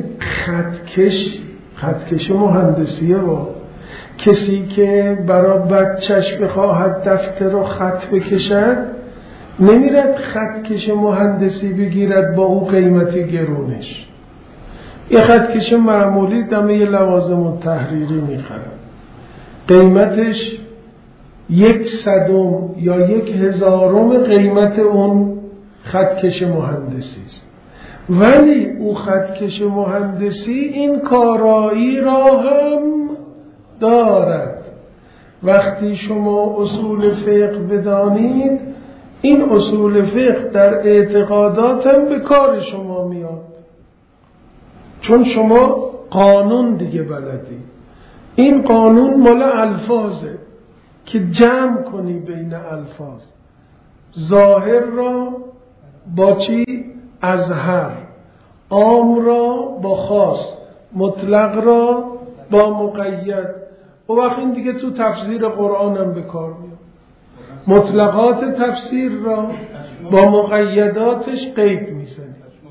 خطکش مهندسیه با کسی که برای بچهش بخواهد دفتر رو خط بکشد، نمیرد خطکش مهندسی بگیرد با او قیمتی گرونش. یه خطکش معمولی دمه لوازم التحریری میخرد، قیمتش 1/100 یا 1/1000 قیمت اون خطکش مهندسی است. ولی او خطکش مهندسی این کارایی را هم دارد. وقتی شما اصول فقه بدانید، این اصول فقه در اعتقادات هم به کار شما میاد، چون شما قانون دیگه بلدی. این قانون مال الفاظه که جمع کنی بین الفاظ، ظاهر را با چی؟ ازهر، عام را با خاص، مطلق را با مقید. و وقت این دیگه تو تفسیر قرآن هم به کار میاد. مطلقات تفسیر را با مقیداتش قید میزنی.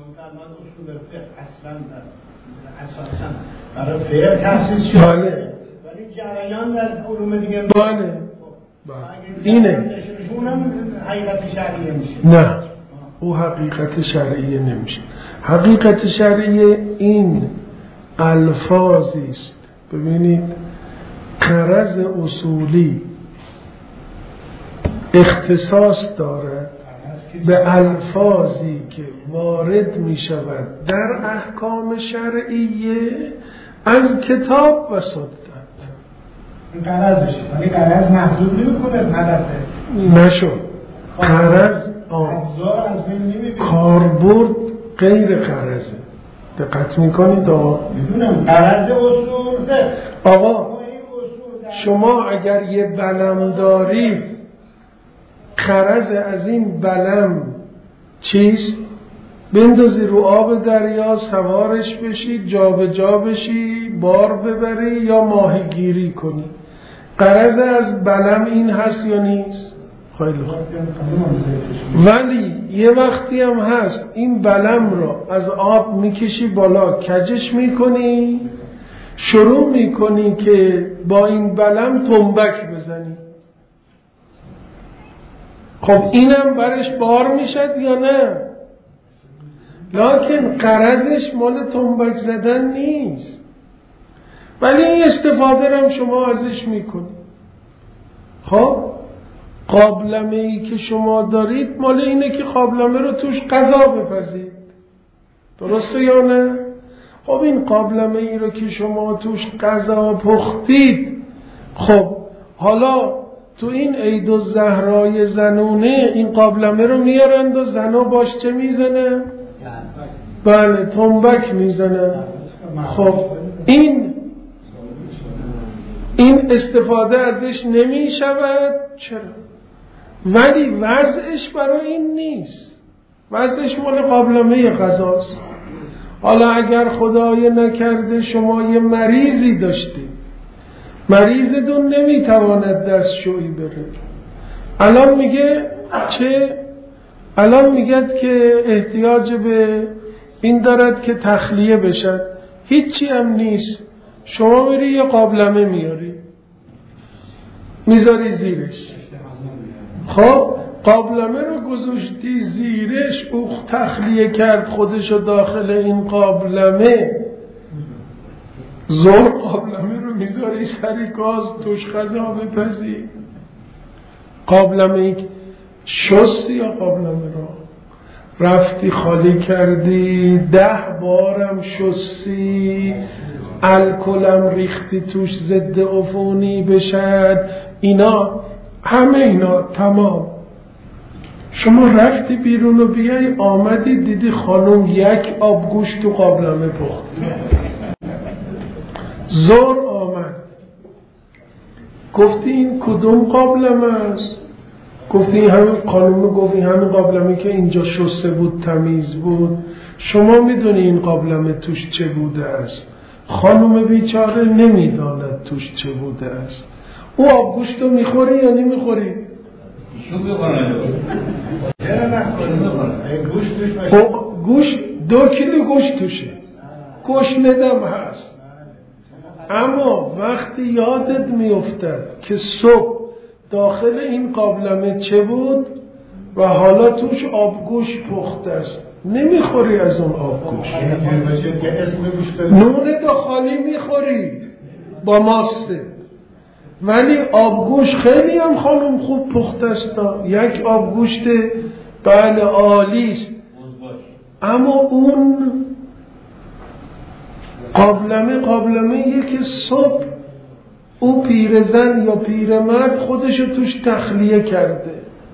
برای فعل تحسیس شد. بله. ولی جریان در علوم دیگه بله. اینه. اونم حقیقت شرعیه میشه. نه. او حقیقت شرعیه نمیشه. حقیقت شرعیه این الفاظی است. ببینید غرض اصولی اختصاص دارد به الفاظی که وارد می شود در احکام شرعیه از کتاب و سنت. این غرضشه، ولی غرض محدود نمی‌کنه هدفه. نشد. غرض کاربرد غیر غرضه. دقت میکنید آقا؟ میدونم غرض اصول ده. آقا شما اگر یه بلم دارید، غرض از این بلم چیست؟ بندازی رو آب دریا، سوارش بشی، جا به جا بشی، بار ببری یا ماهیگیری کنی. غرض از بلم این هست یا نیست؟ خیلی خوب. ولی یه وقتی هم هست این بلم رو از آب میکشی بالا، کجش میکنی، شروع میکنی که با این بلم تنبک بزنی. خب اینم برش بار میشد یا نه؟ لکن غرضش مال تنبک زدن نیست، ولی این استفاده هم شما ازش میکنید. خب قابلمه ای که شما دارید مال اینه که قابلمه رو توش غذا بپزید، درسته یا نه؟ خب این قابلمه ای رو که شما توش غذا پختید، خب حالا تو این عید الزهرای زنونه این قابلمه رو میارند و زنا باش چه میزنه؟ بله تنبک میزنه. خب این استفاده ازش نمی شود. چرا؟ ولی وضعش برای این نیست، وضعش مال قابلمه غذاست. حالا اگر خدای نکرده شما یه مریضی داشتید، مریضتون نمیتواند دستشویی بره، الان میگه چه؟ الان میگه که احتیاج به این دارد که تخلیه بشد، هیچی هم نیست. شما میری یه قابلمه میاری میذاری زیرش، خب قابلمه رو گذاشتی زیرش، او تخلیه کرد خودشو داخل این قابلمه. زور قابلمه رو میذاری سری گاز توش غذا بپزی. قابلمه شستی یا قابلمه رو رفتی خالی کردی، 10 بارم شستی، الکلم ریختی توش ضد عفونی بشد، اینا همه اینا تمام. شما رفتی بیرون و بیای آمدی دیدی خانم یک آبگوشت تو قابلمه پخت، زور آمد، گفتی این کدوم قابلمه است؟ گفتی این همین خانم، گفتی همین قابلمه که اینجا شسته بود تمیز بود. شما میدونی این قابلمه توش چه بوده است؟ خانم بیچاره نمیداند توش چه بوده است. او آبگوشت رو میخوری یا نمیخوری؟ گوشت 2 کیلو گوشت توشه، گوشت‌ندم هست. اما وقتی یادت میافتد که صبح داخل این قابلمه چه بود و حالا توش آبگوشت پخته است، نمیخوری از اون آبگوشت. نون داخلی میخوری با ماسته، ولی آبگوشت خیلی هم خانم خوب پخته است. یک آبگوشت بله عالی است، اما اون قابلمه که صبح او پیرزن یا پیرمرد خودشو توش تخلیه کرده،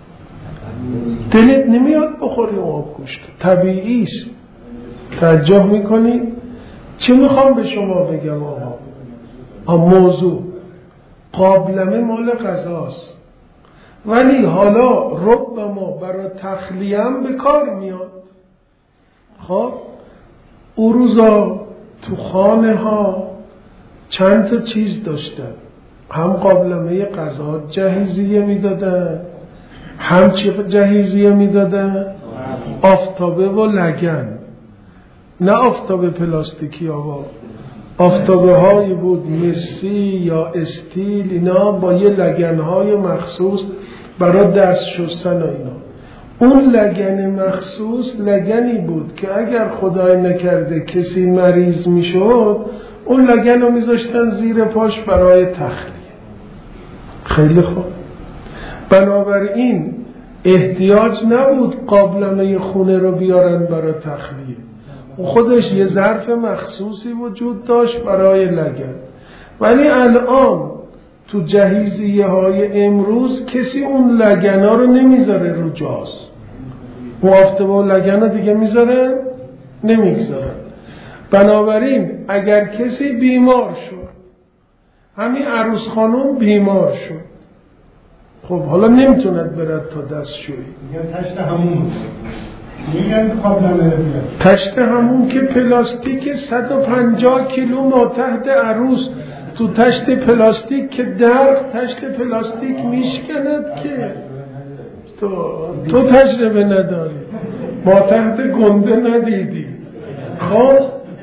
دلت نمیاد بخوری اون آبگوشت. طبیعی است. توجه میکنی؟ چه میخوام به شما بگم آقا؟ موضوع قابلمه مال غذاست، ولی حالا ربما برای تخلیه هم به کار میاد. خب او روزا تو خانه ها چند تا چیز داشتن، هم قابلمه غذا جهیزیه میدادن، هم چی جهیزیه میدادن؟ آفتابه و لگن. نه آفتابه پلاستیکی آقا، آفتابه هایی بود مسی یا استیل، اینا با یه لگن های مخصوص برای دست شستن و اینا. اون لگن مخصوص لگنی بود که اگر خدای نکرده کسی مریض میشد اون لگن رو میذاشتن زیر پاش برای تخلیه. خیلی خوب. بنابراین احتیاج نبود قابلمه خونه رو بیارن برای تخلیه، خودش یه ظرف مخصوصی وجود داشت برای لگن. ولی الان تو جهیزیه های امروز کسی اون لگن ها رو نمیذاره رو جاز، اون آفتابه و لگن ها دیگه میذاره نمیذاره. بنابراین اگر کسی بیمار شد، همین عروس خانم بیمار شد، خب حالا نمیتوند برد تا دستشویی، تشت همون میگن قابلمه تشت همون که پلاستیک 150 کیلو ماتحت عروس تو تشت پلاستیک که درخت تشت پلاستیک میشکند که تو تجربه نداری، ماتحت گنده ندیدی. خب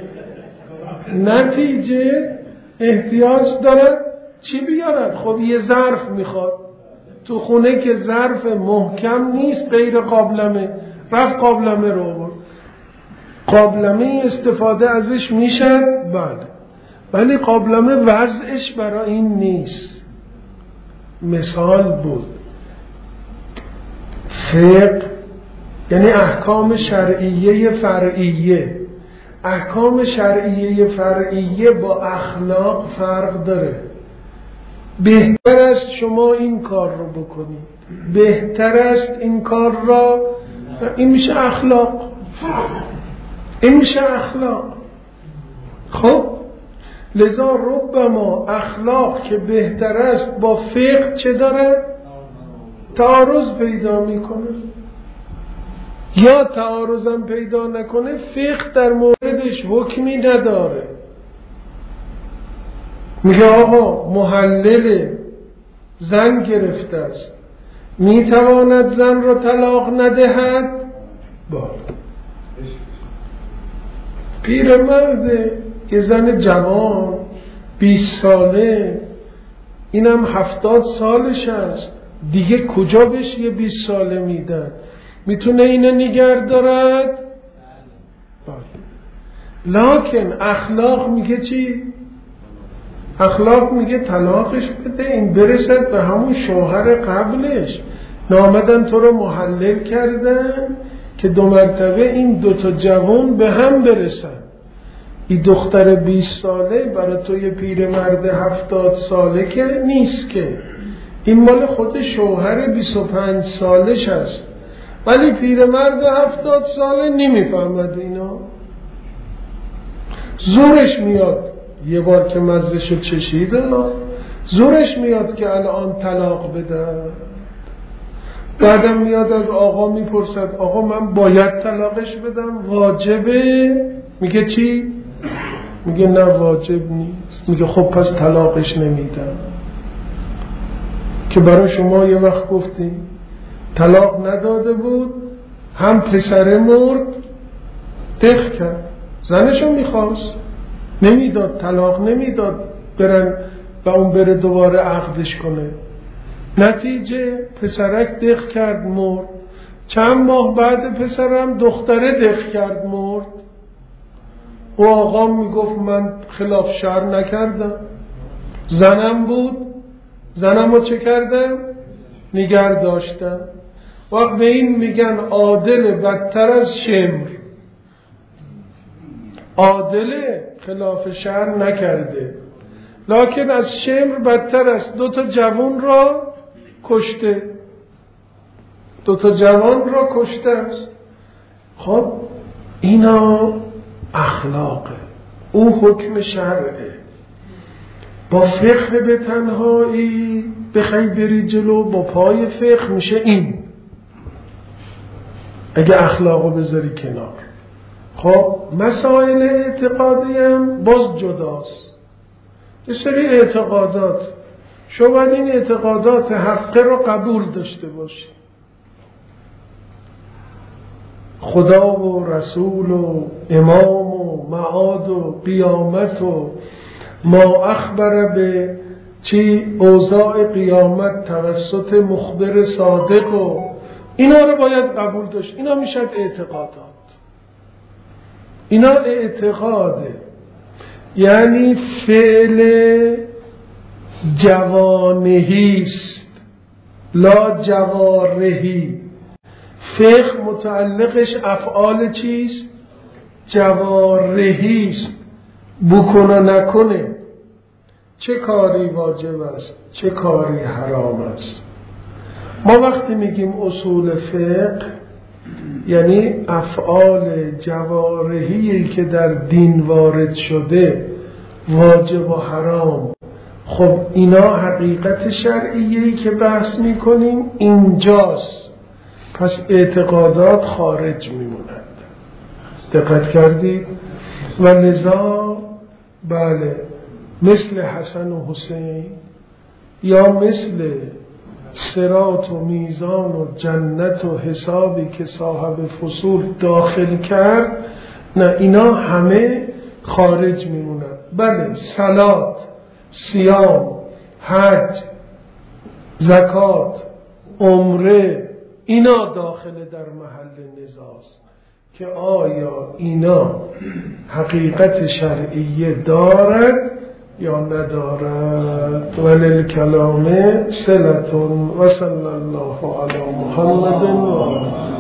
نتیجه احتیاج دارد چی بیارد؟ خب یه ظرف میخواد، تو خونه که ظرف محکم نیست غیر قابلمه، رفت قابلمه رو آورد. قابلمه استفاده ازش میشد بله، ولی قابلمه وضعش برای این نیست. مثال بود فقه یعنی احکام شرعیه فرعیه. احکام شرعیه فرعیه با اخلاق فرق داره. بهتر است شما این کار رو بکنید، بهتر است این کار را، این میشه اخلاق، این میشه اخلاق. خب لذا ربما اخلاق که بهتر است با فقه چه داره؟ تعارض پیدا میکنه، یا تعارضم پیدا نکنه فقه در موردش حکمی نداره. میگه آقا محلل زن گرفته است، میتواند زن را طلاق ندهد؟ بالا پیرمرد یه زن جوان 20 ساله، اینم 70 سالش است دیگه، کجا بهش یه 20 ساله میدن؟ میتونه اینو نگه دارد؟ لکن اخلاق میگه چی؟ اخلاق میگه طلاقش بده، این برسد به همون شوهر قبلش. نامدن تو رو محلل کردن که 2 مرتبه این 2 تا جوان به هم برسن. این دختر 20 ساله برای تو یه پیرمرد 70 ساله که نیست، که این مال خود شوهر 25 سالش است، ولی پیرمرد 70 ساله نمیفهمد اینا. زورش میاد یه بار که مزهشو چشیده، زورش میاد که الان طلاق بده. بعدم میاد از آقا میپرسد آقا من باید طلاقش بدم، واجبه؟ میگه چی؟ میگه نه واجب نیست. میگه خب پس طلاقش نمیدم. که برای شما یه وقت گفتیم طلاق نداده بود، هم پسر مرد دق کرد، زنشو میخواست نمیداد، طلاق نمیداد برن و اون بره دوباره عقدش کنه. نتیجه پسرک دق کرد مرد. چند ماه بعد پسرم دختره دق کرد مرد. و آقا میگفت من خلاف شرع نکردم، زنم بود، زنم رو چه کردم؟ نگر داشتم. وقت به این میگن عادل بدتر از شمر. عادل خلاف شرع نکرده، لکن از شمر بدتر است. 2 تا جوان را کشته، 2 تا جوان را کشته است. خب اینا اخلاقه، او حکم شرعه. با فقه به تنهایی بخوای بری جلو، با پای فقه میشه این، اگه اخلاقو بذاری کنار. خب مسائل اعتقادی هم باز جداست. یه سری اعتقادات شما باید این اعتقادات حقه رو قبول داشته باشید. خدا و رسول و امام و معاد و قیامت و ما اخبر به چی اوضاع قیامت توسط مخبر صادق و اینا رو باید قبول داشت. اینا میشد اعتقادات. اینا اعتقاده، یعنی فعل جوانهیست لا جوارهی. فقه متعلقش افعال چیست؟ جوارهیست. بکنه نکنه، چه کاری واجب است چه کاری حرام است. ما وقتی میگیم اصول فقه یعنی افعال جوارحی که در دین وارد شده، واجب و حرام. خب اینا حقیقت شرعیه‌ای که بحث میکنیم اینجاست، پس اعتقادات خارج میمونند. دقت کردید؟ و لذا بله مثل حسن و حسین یا مثل صراط و میزان و جنت و حسابی که صاحب فصول داخل کرد، نه اینا همه خارج میمونند. بله صلات، صیام، حج، زکات، عمره اینا داخل در محل نزاست که آیا اینا حقیقت شرعیه دارد یا ندارد. وللکلام صلة و صلی الله علی محمد و